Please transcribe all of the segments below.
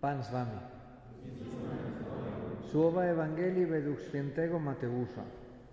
Pan z wami. Słowa Ewangelii według świętego Mateusza.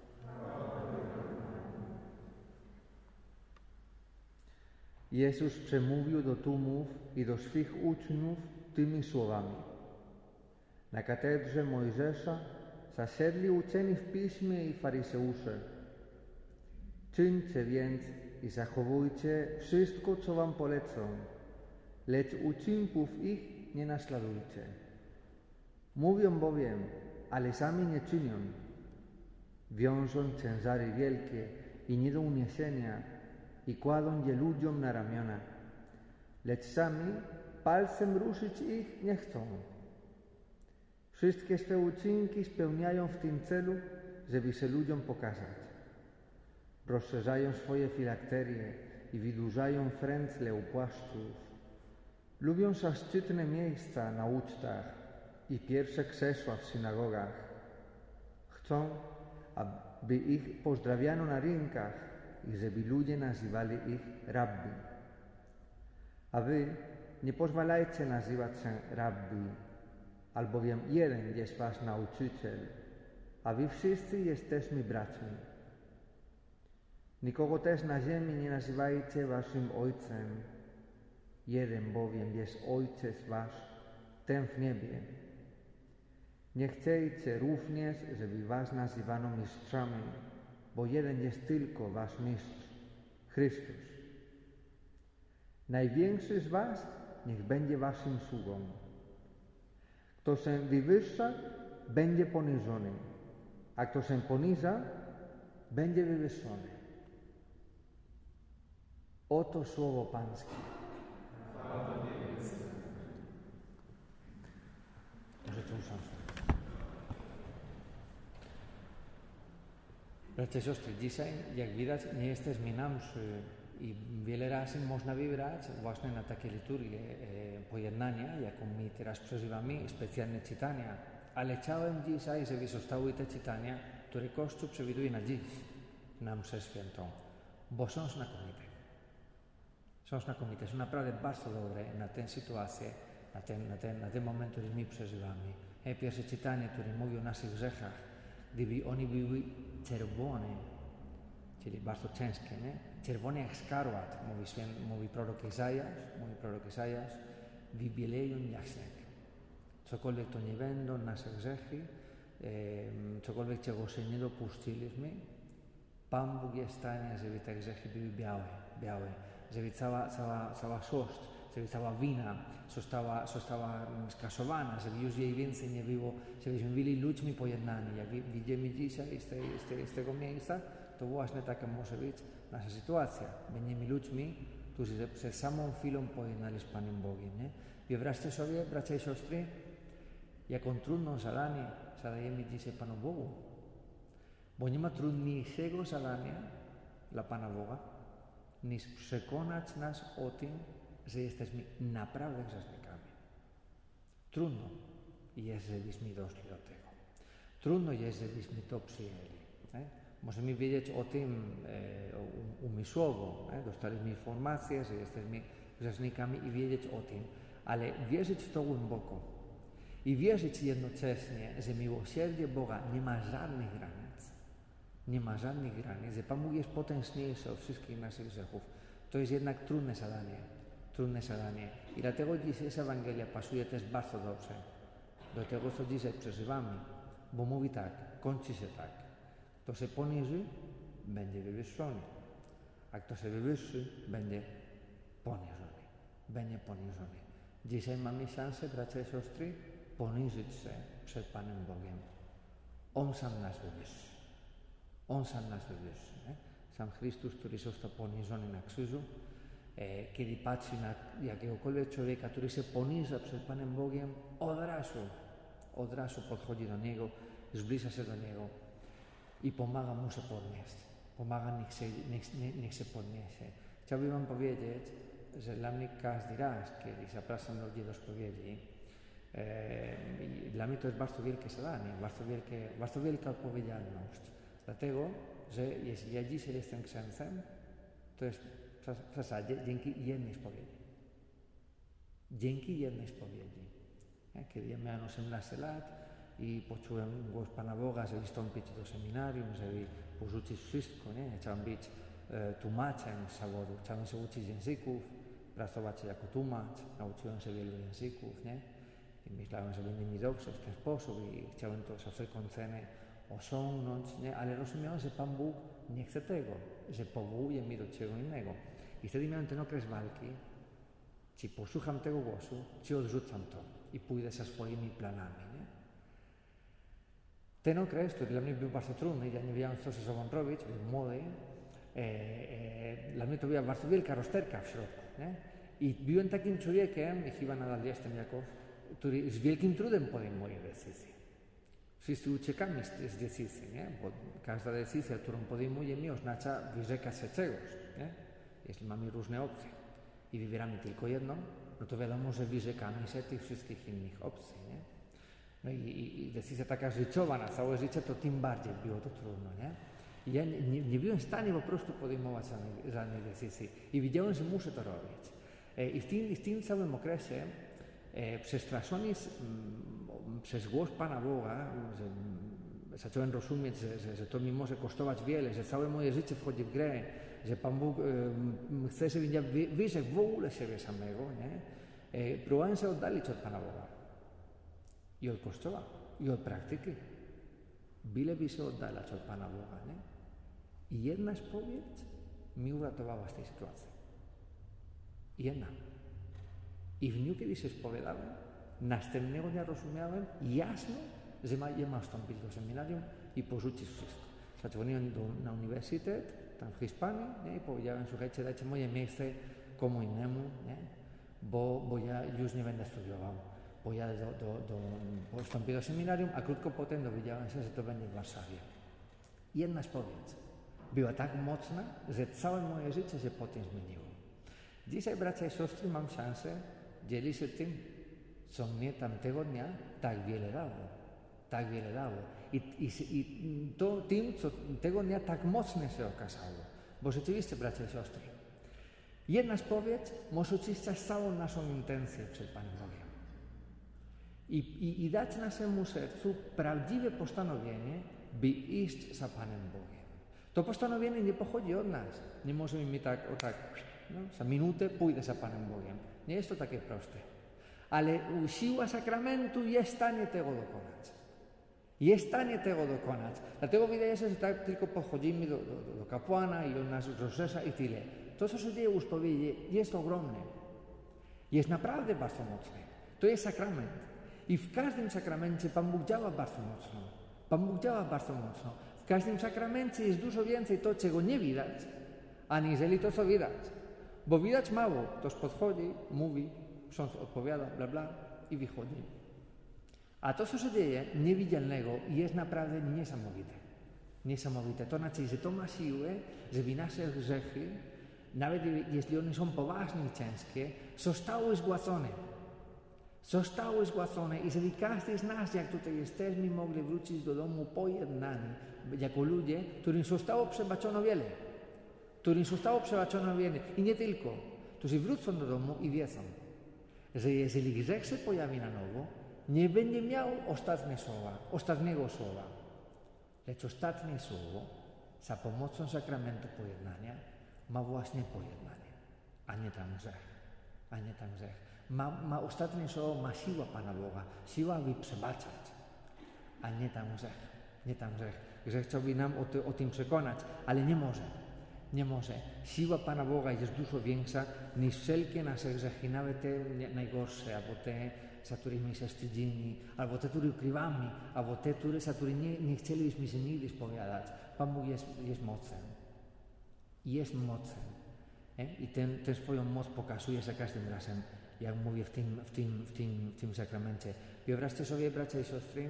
Jezus przemówił do tłumów i do swych uczniów tymi słowami. Na katedrze Mojżesza zasiedli uczeni w piśmie i faryzeusze. Czyńcie więc i zachowujcie wszystko, co wam polecą, lecz uczynków ich nie naśladujcie. Mówią bowiem, ale sami nie czynią. Wiążą ciężary wielkie i nie do uniesienia i kładą je ludziom na ramiona, lecz sami palcem ruszyć ich nie chcą. Wszystkie swe uczynki spełniają w tym celu, żeby się ludziom pokazać. Rozszerzają swoje filakterie i wydłużają frędzle u płaszczów. Lubią zaszczytne miejsca na ucztach i pierwsze krzesła w synagogach. Chcą, aby ich pozdrawiano na rynkach i żeby ludzie nazywali ich rabbi. A wy nie pozwalajcie nazywać się rabbi, albowiem jeden jest wasz nauczyciel, a wy wszyscy jesteśmy braćmi. Nikogo też na ziemi nie nazywajcie waszym ojcem, jeden bowiem jest Ojciec wasz, ten w niebie. Nie chcecie również, żeby was nazywano mistrzami, bo jeden jest tylko wasz mistrz, Chrystus. Największy z was niech będzie waszym sługą. Kto się wywyższa, będzie poniżony, a kto się poniża, będzie wywyższony. Oto słowo Pańskie. Możecie usiąść. Bracia i siostry, dzisiaj, jak widać, nie jesteśmy na mszy i wiele razy można wybrać właśnie na takie liturgie pojednania, jaką my teraz przeżywamy, specjalne czytania. Ale chciałem dzisiaj, żeby zostały te czytania, które Kościół przewiduje na dziś, na mszę świętą, bo są znakomite. Są znakomite, są naprawdę bardzo dobre na tę sytuację, na ten moment, który my przeżywamy. Pierwsze czytanie, które mówi o naszych grzechach, gdyby oni były czerwone, czyli bardzo ciężkie, nie? Czerwone jak skarłat, mówi prorok Izajasz, wybieleją jak śnieg. Cokolwiek to nie będą nasze grzechy, cokolwiek czego się nie dopuściliśmy, Pan Bóg jest w stanie, żeby te grzechy były białe, żeby cała złość, żeby cała wina została skasowana, żeby już jej więcej nie było, żebyśmy byli ludźmi pojednani. Jak widzimy dzisiaj z tego miejsca, to właśnie taka może być nasza sytuacja. Będziemy ludźmi, którzy przed samą chwilą pojednali z Panem Bogiem. Nie? Wyobraźcie sobie, bracia i siostry, jaką trudną zadanie zadajemy dzisiaj Panu Bogu. Bo nie ma trudniejszego zadania dla Pana Boga, niż przekonać nas o tym, że jesteśmy naprawdę grzesznikami. Trudno jest, żebyśmy doszli do tego. Trudno jest, żebyśmy to przyjęli. Nie? Możemy wiedzieć o tym umysłowo. Nie? Dostaliśmy informację, że jesteśmy grzesznikami i wiedzieć o tym, ale wierzyć w to głęboko i wierzyć jednocześnie, że miłosierdzie Boga nie ma żadnych granic. Nie ma żadnych granic, że Pan Bóg jest potężniejszy od wszystkich naszych grzechów. To jest jednak trudne zadanie. I dlatego dzisiejsza Ewangelia pasuje też bardzo dobrze do tego, co dzisiaj przeżywamy, bo mówi tak, kończy się tak. Kto się poniży, będzie wywyższony, a kto się wywyższy, będzie poniżony. Dzisiaj mamy szansę, bracia i siostry, poniżyć się przed Panem Bogiem. On sam nas wywyższy. Nie? Sam Chrystus, który został poniżony na krzyżu, kiedy patrzy na jakiegokolwiek człowieka, który się poniża przed Panem Bogiem, od razu podchodzi do Niego, zbliża się do Niego i pomaga mu się podnieść. Niech się podniesie. Chciałbym wam powiedzieć, że dla mnie każdy raz, kiedy zapraszam ludzi do spowiedzi, dla mnie to jest bardzo wielkie zadanie, bardzo wielka odpowiedzialność. Dlatego, że jeśli ja dzisiaj jestem księdzem, to jest w zasadzie dzięki jednej spowiedzi. kiedy miałem 18 lat i poczułem głos Pana Boga, żeby wstąpić do seminarium, żeby porzucić wszystko, nie? Chciałem być tłumaczem z zawodu, chciałem się uczyć języków, pracować jako tłumacz, nauczyłem się wielu języków, nie? I myślałem, że będzie mi dobrze w ten sposób i chciałem to za wszelką cenę osiągnąć, nie? Ale rozumiałem, że Pan Bóg nie chce tego, że powołuje mnie do czego innego. I wtedy miałem ten okres walki, czy posłucham tego głosu, czy odrzucam to i pójdę za swoimi planami, nie? Ten okres, który dla mnie był bardzo trudny, ja nie wiedziałem, co ze sobą robić, byłem młody, dla mnie to była bardzo wielka rozterka w środku, nie? I byłem takim człowiekiem, i chyba nadal jestem jakoś, który z wielkim trudem podejmuje decyzje. Wszyscy uciekamy z decyzji, nie? Bo każda decyzja, którą podejmujemy, oznacza wyrzekać się czegoś, nie? Jeśli mamy różne opcje i wybieramy tylko jedną, no to wiadomo, że wyrzekamy się tych wszystkich innych opcji, nie? No i decyzja taka życiowa na całe życie, to tym bardziej było to trudno, nie? I ja nie byłem w stanie po prostu podejmować żadnej decyzji i wiedziałem, że muszę to robić. I w tym całym okresie, przestraszony przez głos Pana Boga, że zacząłem rozumieć, że to mi może kosztować wiele, że całe moje życie wchodzi w grę, że Pan Bóg chce, żebym ja wyrzekł w ogóle siebie samego, nie? Próbowałem się oddalić od Pana Boga i od Kościoła, i od praktyki. Byleby się oddalać od Pana Boga, nie? I jedna spowiedź mi uratowała z tej sytuacji. Jedna. I w dniu, kiedy się spowiadałem, następnego dnia rozumiałem jasno, że ja mam wstąpić do seminarium i porzucić wszystko. Zadzwoniłem na uniwersytet, tam w Hiszpanii, nie? I powiedziałem, słuchajcie, dajcie moje miejsce komu innemu, nie? Bo ja już nie będę studiował. Pojadę wstąpię do seminarium, a krótko potem dowiedziałem się, że to będzie w Warszawie. Jedna spowiedź była tak mocna, że całe moje życie się potem zmieniło. Dzisiaj, bracia i siostry, mam szansę dzielić się tym, co mnie tamtego dnia tak wiele dało. Tak wiele dało. I to tym, co tego dnia tak mocne się okazało. Bo rzeczywiście, bracia i siostry, jedna spowiedź może oczyszczać całą naszą intencję przed Panem Bogiem. I dać naszemu sercu prawdziwe postanowienie, by iść za Panem Bogiem. To postanowienie nie pochodzi od nas. Nie możemy mi tak, za minutę pójdę za Panem Bogiem. Nie jest to takie proste. Ale siła sakramentu jest w stanie tego dokonać. Jest w stanie tego dokonać. Dlatego wydaje się, że tak tylko podchodzimy do kapłana i on nas rozrzesza i tyle. To, co się dzieje u spowiedzi, jest ogromne. Jest naprawdę bardzo mocne. To jest sakrament. I w każdym sakramencie Pan Bóg działa bardzo mocno. Pan Bóg działa bardzo mocno. W każdym sakramencie jest dużo więcej to, czego nie widać, aniżeli to, co widać. Bo widać mało. Ktoś podchodzi, mówi, ksiądz odpowiada, bla, bla i wychodzi. A to, co się dzieje, niewidzialnego, jest naprawdę niesamowite. Niesamowite. To znaczy, że to ma siłę, żeby nasze grzechy, nawet jeśli one są poważne i ciężkie, zostały zgładzone. Zostały zgładzone i żeby każdy z nas, jak tutaj jesteśmy, mogli wrócić do domu pojednani, jako ludzie, którym zostało przebaczono wiele. Którym zostało przebaczono wiele. I nie tylko. Którzy wrócą do domu i wiedzą, że jeżeli grzech się pojawi na nowo, nie będzie miał ostatniego słowa. Lecz ostatnie słowo, za pomocą sakramentu pojednania, ma właśnie pojednanie, a nie tam grzech. A nie tam grzech. Ma ostatnie słowo, ma siła Pana Boga, siła, by przebaczać, a nie tam grzech. Nie tam grzech. Grzech chciałby nam o tym przekonać, ale nie może. Nie może. Siła Pana Boga jest dużo większa niż wszelkie nasze grzechy, nawet te najgorsze, albo te, za którymi się wstydzimy, albo te, które ukrywamy, albo te, za które nie chcielibyśmy się nigdy spowiadać. Pan Bóg jest mocem. Jest mocem. I tę swoją moc pokazuje za każdym razem, jak mówię w tym sakramencie. Wyobraźcie sobie, bracia i siostry,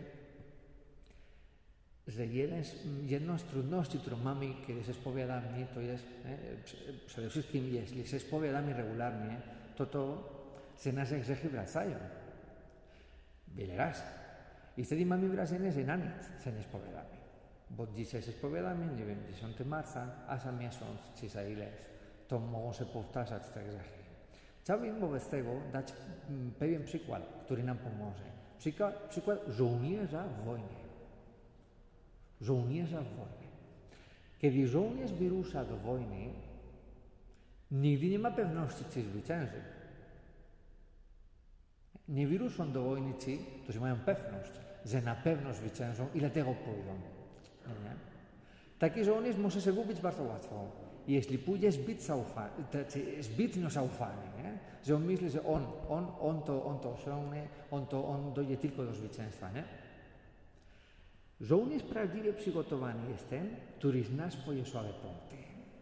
że jedną z trudności, którą mamy, kiedy się spowiadamy, to jest, przede wszystkim jeśli się spowiadamy regularnie, to że nasze grzechy wracają. Wiele razy. I wtedy mamy wrażenie, że na nic się nie spowiadamy. Bo dzisiaj się spowiadamy, nie wiem, 10 marca, a za miesiąc czy za ileś, to mogą się powtarzać te grzechy. Chciałbym wobec tego dać pewien przykład, który nam pomoże. Przykład żołnierza w wojnie. Żołnierza w wojnie. Kiedy żołnierz wyrusza do wojny, nigdy nie ma pewności, czy zwycięży. Nie wyruszą do wojny ci, którzy mają pewność, że na pewno zwyciężą i dlatego pójdą. Nie? Taki żołnierz może się gubić bardzo łatwo. Jeśli pójdzie zbytnio zaufany, nie? Że on myśli, że on to osiągnie, on dojdzie tylko do zwycięstwa. Nie? Żołnierz prawdziwie przygotowany jest ten, który zna swoje słabe punkty.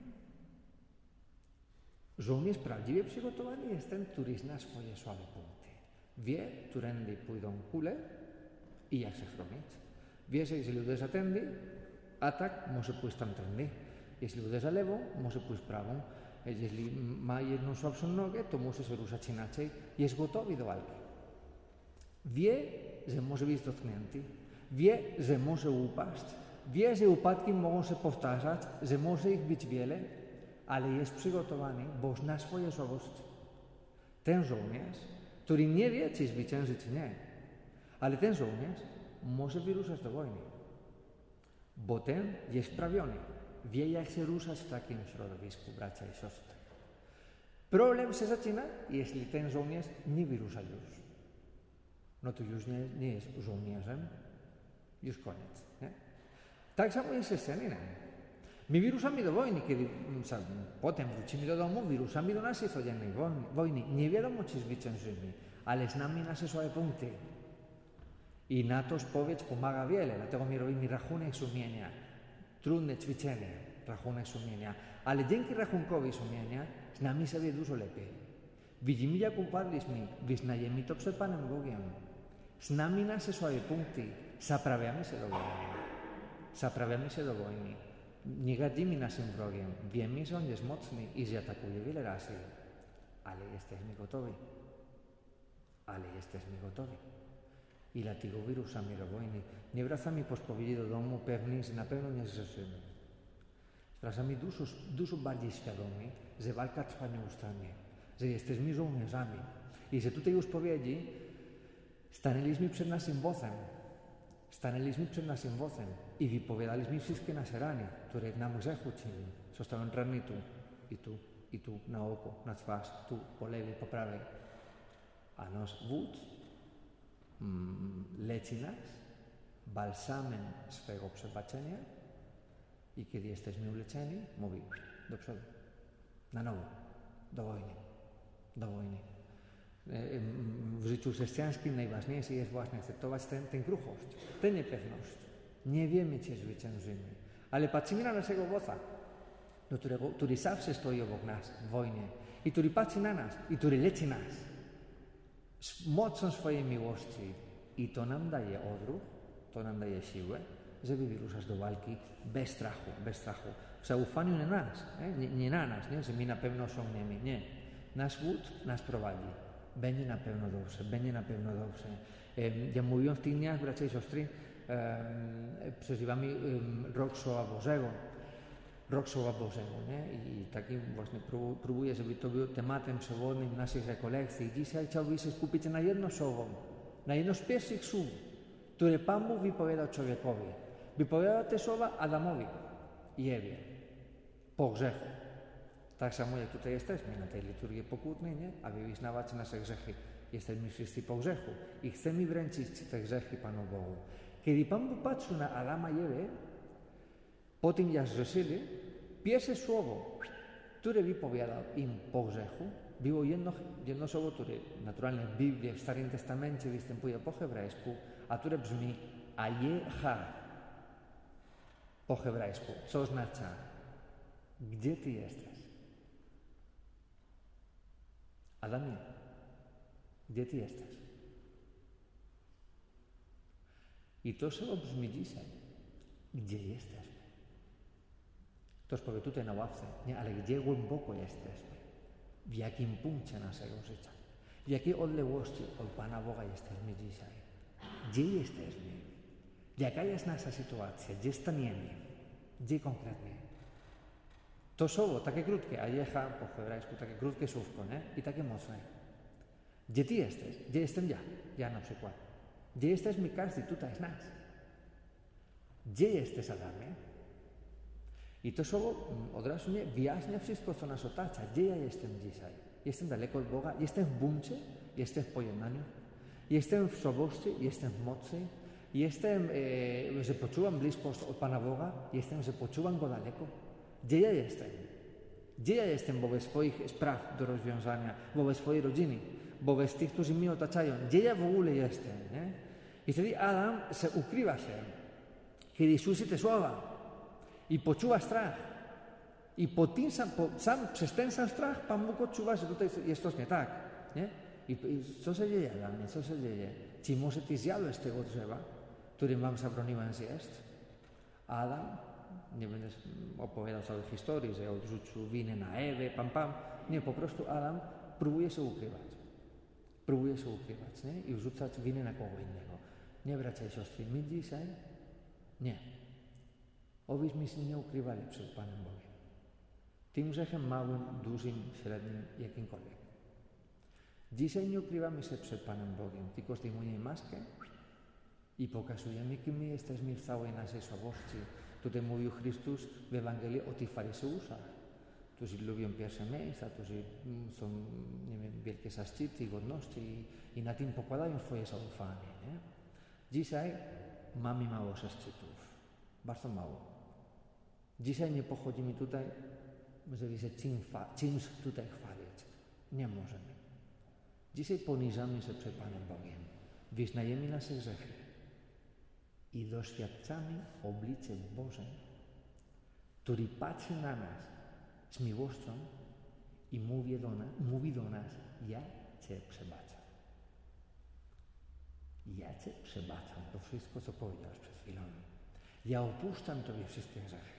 Żołnierz prawdziwie przygotowany jest ten, który zna swoje słabe punkty. Wie, którędy pójdą kule i jak się chronić. Wie, że jeżeli uderza tędy, atak może pójść tamtędy. Jeśli uderza lewą, może pójść prawą. Jeśli ma jedną słabszą nogę, to musi się ruszać inaczej. Jest gotowy do walki. Wie, że może być dotknięty. Wie, że może upaść. Wie, że upadki mogą się powtarzać, że może ich być wiele, ale jest przygotowany, bo zna swoje słabości. Ten żołnierz, który nie wie, czy zwycięży, czy nie, ale ten żołnierz może wyruszać do wojny, bo ten jest wprawiony. Wie, jak się ruszać w takim środowisku, bracia i siostry. Problem się zaczyna, jeśli ten żołnierz nie wyrusza już. No to już nie jest żołnierzem, już koniec. Nie? Tak samo jest z chrześcijaninem. My wyruszamy do wojny, kiedy potem wrócimy do domu, wyruszamy do naszej codziennej wojny. Nie wiadomo, czy zwyciężymy, ale znamy nasze słabe punkty. I na to spowiedź pomaga wiele, dlatego my robimy rachunek sumienia. Trudne ćwiczenie, rachunek sumienia, ale dzięki rachunkowi sumienia znamy sobie dużo lepiej. Widzimy, jak upadliśmy, wyznajemy to przed Panem Bogiem. Znamy nasze słabe punkty, zaprawiamy się do wojny. Nie gadzimy naszym wrogiem, wiemy, że on jest mocny i że atakuje wiele razy, ale jesteśmy gotowi. I dlatego wyruszamy do wojny. Nie wracamy po spowiedzi do domu pewni, że na pewno nie zgrzeszymy. Wracamy dużo bardziej świadomi, że walka trwa nieustannie, że jesteśmy żołnierzami i że tutaj u spowiedzi stanęliśmy przed naszym wozem i wypowiadaliśmy wszystkie nasze rany, które nam grzechu czynią. Zostały rany tu, na oko, na twarz, tu, po lewej, po prawej. A nasz wódz leczy nas balsamem swego przebaczenia i kiedy jesteśmy uleczeni, mówi do przodu, na nowo, do wojny. W życiu chrześcijańskim najważniejsze jest właśnie akceptować tę kruchość, tę niepewność. Nie wiemy, czy zwyciężymy, ale patrzymy na naszego wodza, który zawsze stoi obok nas w wojnie i który patrzy na nas i który leczy nas z mocą swojej miłości. I to nam daje odruch, to nam daje siłę, żeby wyruszać do walki bez strachu. W zaufaniu nie na nas, nie? Że my na pewno osiągniemy. Nie. Nasz wódz nas prowadzi. Będzie na pewno dobrze. Ja mówiłem w tych dniach, bracia i siostry, przeżywamy rok Słowa Bożego, nie? I taki właśnie próbuję, żeby to był tematem przewodnim naszych rekolekcji. I dzisiaj chciałbym się skupić na jedno słowo, na jedno z pierwszych słów, które Pan Bóg wypowiadał człowiekowi. Wypowiadał te słowa Adamowi i Ewie po grzechu. Tak samo jak tutaj jesteśmy na tej liturgii pokutnej, nie? Aby wyznawać nasze grzechy. Jesteśmy wszyscy po grzechu i chcemy wręczyć te grzechy Panu Bogu. Kiedy Pan Bóg patrzył na Adama i Ewę, po tym jak zgrzeszyli, pierwsze słowo, które wypowiadał im po grzechu, było jedno słowo, które naturalnie w Biblii, w Starym Testamencie występuje po hebrajsku, a które brzmi Ajecha po hebrajsku, co oznacza gdzie Ty jesteś? Adamie, gdzie Ty jesteś? I to słowo brzmi dzisiaj, gdzie jesteśmy? Ktoś powie tutaj na ławce, nie, ale gdzie głęboko jesteśmy? W jakim punkcie naszego życia? W jakiej odległości od Pana Boga jesteśmy dzisiaj? Gdzie jesteśmy? Jaka jest nasza sytuacja? Gdzie staniemy? Gdzie konkretnie? To słowo, takie krótkie, a jecha po hebrajsku, takie krótkie słówko, nie? I takie mocne. Gdzie ty jesteś? Gdzie jestem ja? Ja na przykład. Gdzie jesteśmy każdy tutaj z nas? Gdzie jesteś, Adamie? I to słowo od razu nie wyjaśnia wszystko, co nas otacza. Gdzie ja jestem dzisiaj? Jestem daleko od Boga? Jestem w buncie? Jestem w pojednaniu? Jestem w słabości? Jestem w mocy? Jestem, że poczułam bliskość od Pana Boga? Jestem, że poczułam Go daleko? Gdzie ja jestem? Gdzie ja jestem wobec swoich spraw do rozwiązania, wobec swojej rodziny, wobec tych, którzy mnie otaczają? Gdzie ja w ogóle jestem? Nie? I wtedy Adam się ukrywa się, kiedy słyszy te słowa i poczuwa strach. I przez ten sam strach Pan Bóg odczuwa, że tutaj jest coś nie tak. Nie? I co się dzieje, Adamie? Co się dzieje? Czy może ty zjadłeś tego drzewa, którym wam zabroniłem zjeść? Adam, nie będę opowiadał całej historii, że odrzucił winę na Ewę, Nie, po prostu Adam próbuje się ukrywać. Próbuje się ukrywać, nie? I wrzucać winę na kogo innego. Nie, bracia i siostry, my dzisiaj nie. Obyśmy się nie ukrywali przed Panem Bogiem. Tym grzechem małym, dużym, średnim, jakimkolwiek. Dzisiaj nie ukrywamy się przed Panem Bogiem, tylko zdejmujemy maskę i pokazujemy, kim my jesteśmy w całej naszej słabości. Tutaj mówił Chrystus w Ewangelii o tych faryzeuszach, którzy lubią pierwsze miejsca, którzy są, nie wiem, wielkie zaszczyty, godności i na tym pokładają swoje zaufanie. Nie? Dzisiaj mamy mało zaszczytów, bardzo mało. Dzisiaj nie pochodzimy tutaj, żeby się czymś tutaj chwalić. Nie możemy. Dzisiaj poniżamy się przed Panem Bogiem, wyznajemy nasze grzechy i doświadczamy oblicze Boże, który patrzy na nas z miłością i mówi do nas, ja Cię przebaczam. Ja Cię przebaczam, to wszystko, co powiedziałeś przed chwilą. Ja opuszczam Tobie wszystkie grzechy.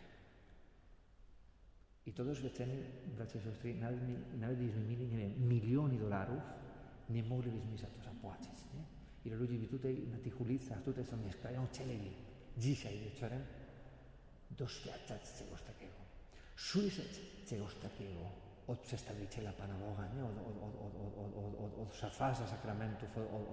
I to doświadczenie, bracia i siostry, nawet gdybyśmy mieli, nie wiem, miliony dolarów, nie moglibyśmy za to zapłacić, nie? Ile ludzi by tutaj na tych ulicach, tutaj są mieszkają, chcieli dzisiaj wieczorem doświadczać czegoś takiego, słyszeć czegoś takiego od przedstawiciela Pana Boga, nie? Od szafarza sakramentów,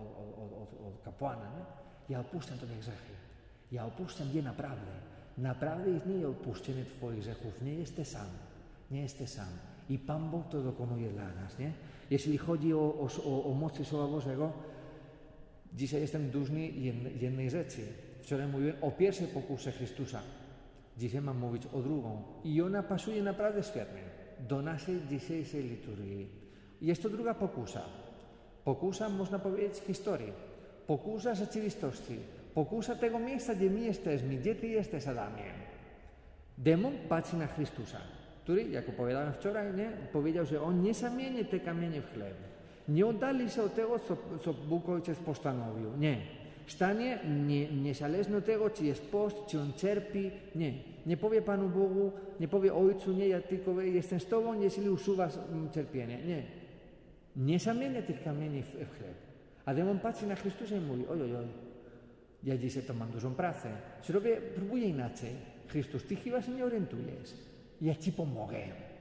od kapłana, nie? Ja opuszczam Tobie grzechy, ja opuszczam je naprawdę. Naprawdę istnieje odpuszczenie Twoich grzechów, nie jesteś sam, nie jesteś sam. I Pan Bóg to dokonuje dla nas, nie? Jeśli chodzi o mocy Słowa Bożego, dzisiaj jestem dłużny jednej rzeczy. Wczoraj mówiłem o pierwszej pokusie Chrystusa. Dzisiaj mam mówić o drugą. I ona pasuje naprawdę świetnie do naszej dzisiejszej liturgii. Jest to druga pokusa. Pokusa, można powiedzieć, historii. Pokusa rzeczywistości. Pokusa tego miejsca, gdzie my jesteśmy. Gdzie Ty jesteś, Adamie? Demon patrzy na Chrystusa, który, jak opowiadałem wczoraj, nie, powiedział, że on nie zamieni te kamienie w chleb. Nie oddali się od tego, co Bóg Ojciec postanowił. Nie. Stanie niezależnie od tego, czy jest post, czy on cierpi. Nie. Nie powie Panu Bogu, nie powie Ojcu, nie, ja tylko jestem z Tobą, jeśli usuwasz cierpienie. Nie. Nie zamienia tych kamieni w chleb. A demon patrzy na Chrystusa i mówi, oj, ja dzisiaj to mam dużą pracę. Próbuję inaczej. Chrystus, Ty chyba się nie orientujesz. Ja Ci pomogę.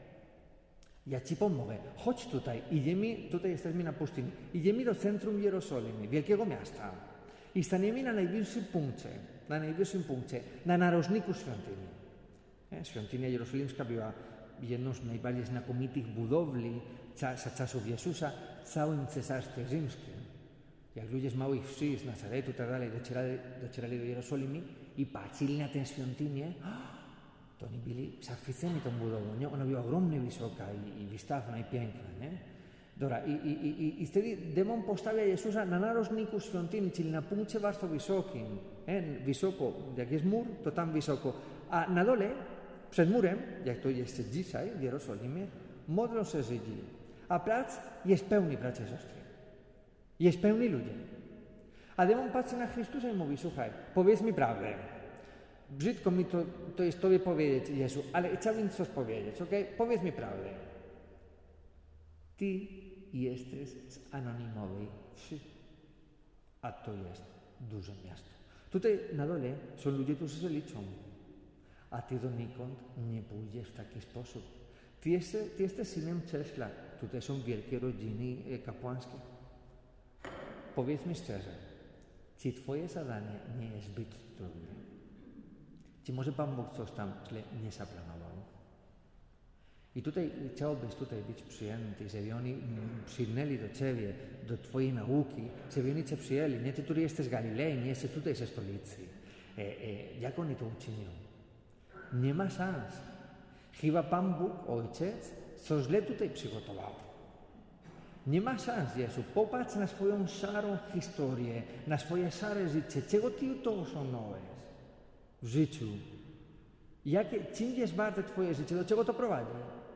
Ja Ci pomogę. Chodź tutaj. Tutaj jesteśmy na pustyni. Idziemy do centrum Jerozolimy, wielkiego miasta. I staniemy na najwyższym punkcie, na narożniku świątyni. Świątynia jerozolimska była jedną z najbardziej znakomitych budowli za czasów Jezusa w całym Cesarstwie Rzymskim. Jak ludzie z małych wsi, z Nazaretu i tak dalej docierali do Jerozolimy i patrzyli na tę świątynię, to oni byli zachwyceni tą budową, nie? Ona była ogromnie wysoka i wystawna i piękna, nie? Dobra, i wtedy demon postawia Jezusa na narożniku świątyni, czyli na punkcie bardzo wysokim. Wysoko, jak jest mur, to tam wysoko. A na dole, przed murem, jak to jest dzisiaj w Jerozolimie, modlą się Żydzi. A plac jest pełny, bracia i siostry. Jest pełny ludzi. A demon patrzy na Chrystusa i mówi, słuchaj, powiedz mi prawdę. Brzydko mi to jest Tobie powiedzieć, Jezu, ale chciałbym coś powiedzieć, okej? Powiedz mi prawdę. Ty jesteś z anonimowej wsi, a to jest duże miasto. Tutaj na dole są ludzie, którzy się liczą. a ty donikąd nie pójdziesz w taki sposób. Ty jesteś synem Czesla, tutaj są wielkie rodziny kapłańskie. Powiedz mi szczerze, czy twoje zadanie nie jest zbyt trudne? Czy może Pan Bóg coś tam źle nie zaplanował? I tutaj chciałbyś być przyjęty, żeby oni przylnęli do Ciebie, do Twojej nauki, żeby oni Cię przyjęli. Nie Ty, który jesteś z Galilei, nie jesteś tutaj ze stolicy. Jak oni to uczynią? Nie ma szans. Chyba Pan Bóg, Ojciec, coś źle tutaj przygotował. Nie ma szans, Jezu. Popatrz na swoją szarą historię, na swoje szare życie. Czego Ty to osiągnąłeś w życiu? Czym jest warte Twoje życie? Do czego to prowadzi?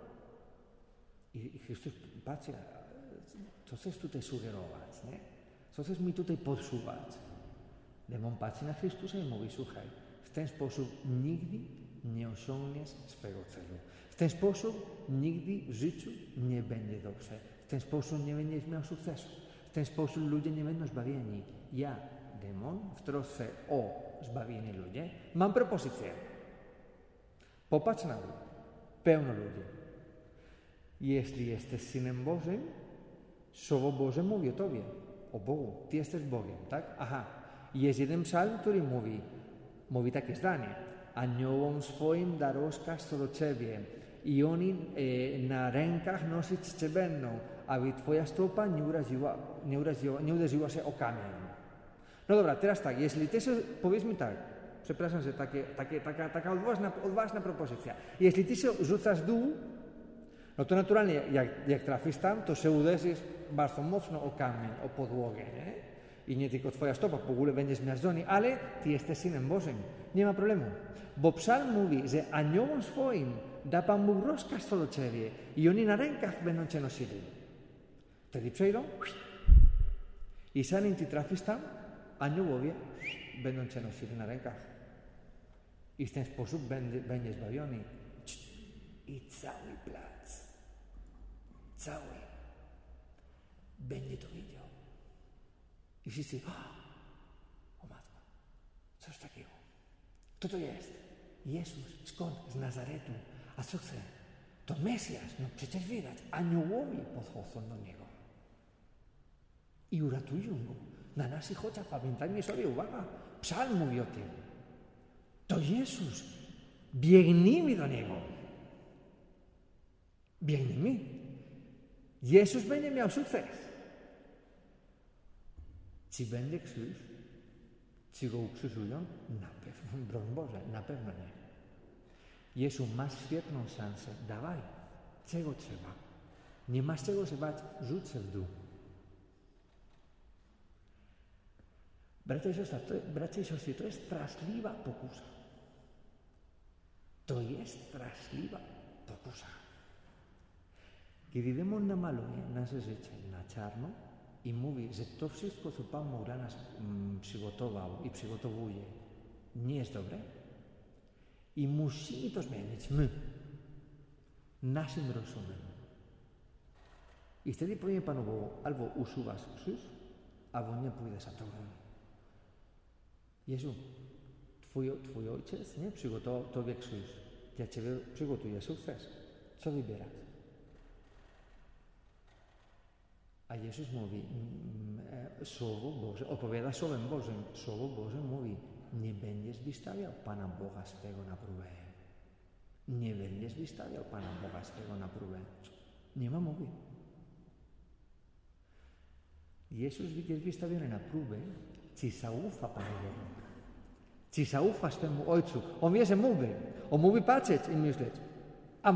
I Chrystus patrzy, co chcesz tutaj sugerować, nie? Co chcesz mi tutaj podsuwać? Demon patrzy na Chrystusa i mówi, słuchaj, w ten sposób nigdy nie osiągniesz swego celu. W ten sposób nigdy w życiu nie będzie dobrze. W ten sposób nie będziesz miał sukcesu. W ten sposób ludzie nie będą zbawieni. Ja, demon, w trosce o zbawienie ludzi, mam propozycję. Popatrz na mnie, pełno ludzi. Jeśli jesteś Synem Bożym, Słowo Boże mówi o Tobie, o Bogu. Ty jesteś Bogiem, tak? Aha. Jest jeden psalm, który mówi takie zdanie. Aniołom swoim da rozkaz co do Ciebie i oni na rękach nosić Cię będą, aby Twoja stopa nie uderzyła się o kamień. No dobra, teraz tak, jeśli Ty się, powiedz mi tak, przepraszam, że taka odważna propozycja. Jeśli Ty się rzucasz w dół, no to naturalnie, jak trafisz tam, to się uderzysz bardzo mocno o kamień, o podłogę, nie? I nie tylko Twoja stopa, w ogóle będziesz zmiażdżony, ale Ty jesteś Synem Bożym. Nie ma problemu. Bo psalm mówi, że aniołom swoim da Pan Bóg rozkaz co do Ciebie i oni na rękach będą Cię nosili. Wtedy przejdą i zanim Ty trafisz tam, aniołowie będą Cię nosili na rękach. I w ten sposób będziesz zbawiony. I cały plac, będzie to widział. I wszyscy, o matko, coś takiego. Kto to jest? Jezus, skąd? Z Nazaretu. A co chce? To Mesjasz, no przecież widać. Aniołowie podchodzą do Niego. I uratują Go. Na naszych oczach, pamiętajmy sobie, uwaga, psalm mówi o tym. To Jezus. Biegnijmy do Niego. Biegnijmy. Jezus będzie miał sukces. Czy będzie krzyż? Czy Go ukrzyżują? Na pewno, broń Boże, na pewno nie. Jezu, masz świetną szansę. Dawaj. Czego trzeba? Nie masz czego się bać, rzuć się w dół. Bracia i siostry, to jest straszliwa pokusa. To jest straszliwa pokusa. Kiedy demon namaluje nasze życie na czarno i mówi, że to wszystko, co Pan Bóg dla nas przygotował i przygotowuje, nie jest dobre i musimy to zmienić my, naszym rozumem. I wtedy powiem Panu Bogu, albo usuwasz krzyż, albo nie pójdę za Tobą. Jezu, Twój Ojciec nie przygotował Tobie krzyż. Dla Ciebie przygotuje sukces. Co wybierasz? A Jezus mówi, Słowo Boże, opowiada Słowem Bożym. Słowo Boże mówi, nie będziesz wystawiał Pana Boga swego na próbę. Nie będziesz wystawiał Pana Boga swego na próbę. Nie ma mowy. Jezus jest wystawiony na próbę, czy zaufa Panu Bogu. Czy zaufa swemu Ojcu. On wie, że mówi. On mówi patrzeć i myśleć. A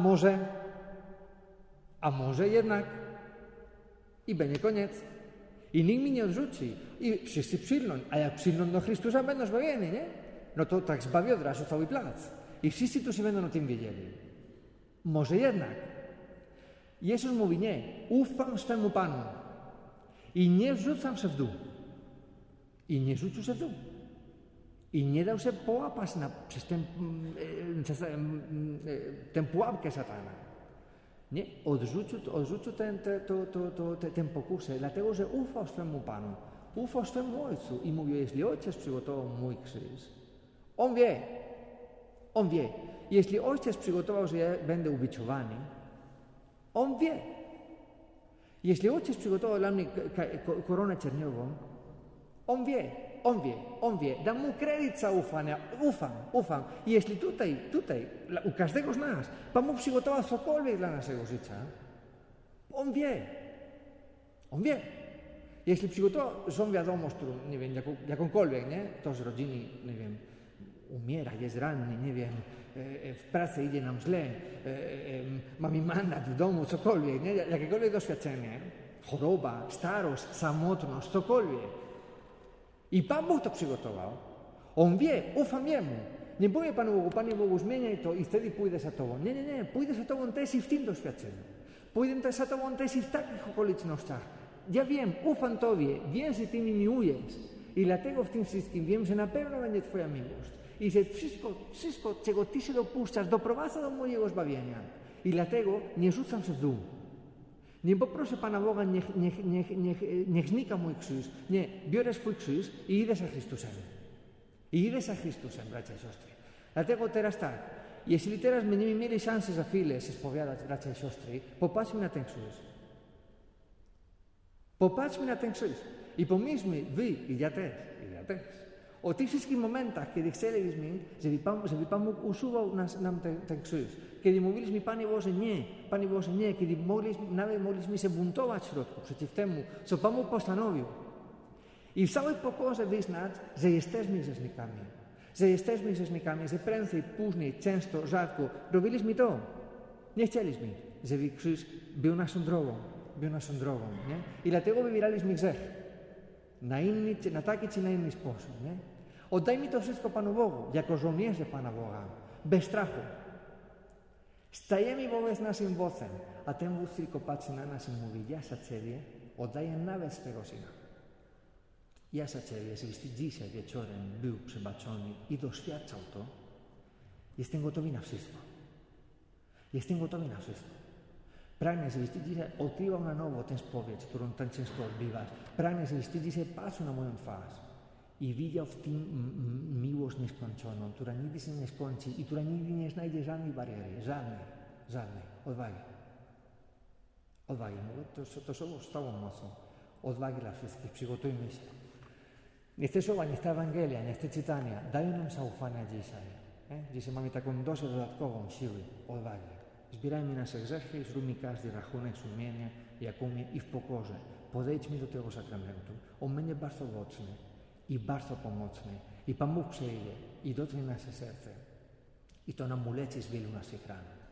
może jednak. I będzie koniec. I nikt mi nie odrzuci. I wszyscy przylną. A jak przylną do Chrystusa, będą zbawieni, nie? No to tak zbawi od razu cały plac. I wszyscy tu się będą o tym wiedzieli. Może jednak. Jezus mówi, nie. Ufam swemu Panu. I nie wrzucam się w dół. I nie rzucił się w dół. I nie dał się połapać przez tę pułapkę szatana. Nie, odrzucił tę pokusę, dlatego że ufał swemu Panu, ufał swemu Ojcu i mówił, jeśli Ojciec przygotował mój krzyż, On wie, On wie. Jeśli ojciec przygotował, że ja będę ubiczowany, on wie. Jeśli ojciec przygotował dla mnie koronę czerniową, on wie. Dam mu kredyt zaufania, ufam. I jeśli tutaj, u każdego z nas, Pan Bóg przygotował cokolwiek dla naszego życia, on wie. Jeśli przygotował złą wiadomość, którą, nie wiem, jakąkolwiek, nie? To z rodziny, nie wiem, umiera, jest ranny, nie wiem, w pracy idzie nam źle, mamy mandat w domu, cokolwiek, nie? Jakiekolwiek doświadczenie, choroba, starość, samotność, cokolwiek. I Pan Bóg to przygotował. On wie, ufam Jemu. Nie boję Panu Bogu, zmieniaj to i wtedy pójdę za Tobą. Nie, pójdę za Tobą też i w tym doświadczeniu. Pójdę też za Tobą też i w takich okolicznościach. Ja wiem, ufam Tobie, wiem, że Ty mnie miłujesz. I dlatego w tym wszystkim wiem, że na pewno będzie Twoja miłość. I że wszystko, czego Ty się dopuszczasz, doprowadza do mojego zbawienia. I dlatego nie rzucam się w dół. Nie poproszę Pana Boga, niech znika mój krzyż. Nie, biorę swój krzyż i idę za Chrystusem. Bracia i siostry. Dlatego teraz tak, jeśli teraz będziemy mieli szansę za chwilę się spowiadać, bracia i siostry, popatrzmy na ten krzyż. I pomyślmy, wy i ja też, o tych wszystkich momentach, kiedy chcieliśmy, żeby Pan Bóg usuwał nam ten krzyż. Kiedy mówiliśmy, Panie Boże, nie, kiedy nawet mogliśmy się buntować w środku przeciw temu, co Pan Bóg postanowił. I w całej pokorze wyznać, że jesteśmy grzesznikami, że prędzej, później, często, rzadko robiliśmy to. Nie chcieliśmy, żeby krzyż był naszą drogą, nie? I dlatego wybieraliśmy grzech. Na taki czy na inny sposób, nie? Oddajmy to wszystko Panu Bogu, jako żołnierze Pana Boga, bez strachu. Stajemy wobec naszym wodcem, a ten wódz tylko patrzy na nas i mówi, ja za Ciebie oddaję nawet swego Syna. Ja za Ciebie, żebyś Ty dzisiaj wieczorem był przebaczony i doświadczał to, jestem gotowy na wszystko. Pragnę, żebyś Ty dzisiaj odkrywał na nowo tę spowiedź, którą tak często odbywasz. Pragnę, żebyś Ty dzisiaj patrzył na moją twarz i widział w tym miłość nieskończoną, która nigdy się nie skończy i która nigdy nie znajdzie żadnej bariery, żadnej. Odwagi. To słowo z całą mocą. Odwagi dla wszystkich. Przygotujmy się. Niech te słowa, niech ta Ewangelia, niech te czytania dają nam zaufania dzisiaj. Dzisiaj mamy taką dozę dodatkową siły, odwagi. Zbierajmy nasze grzechy, zróbmy każdy rachunek sumienia, jak umie i w pokorze. Podejdźmy do tego sakramentu. On będzie bardzo owocny i bardzo pomocny. I Pan Bóg przejdzie i dotknie nasze serce. I to nam uleczy z wielu naszych ran.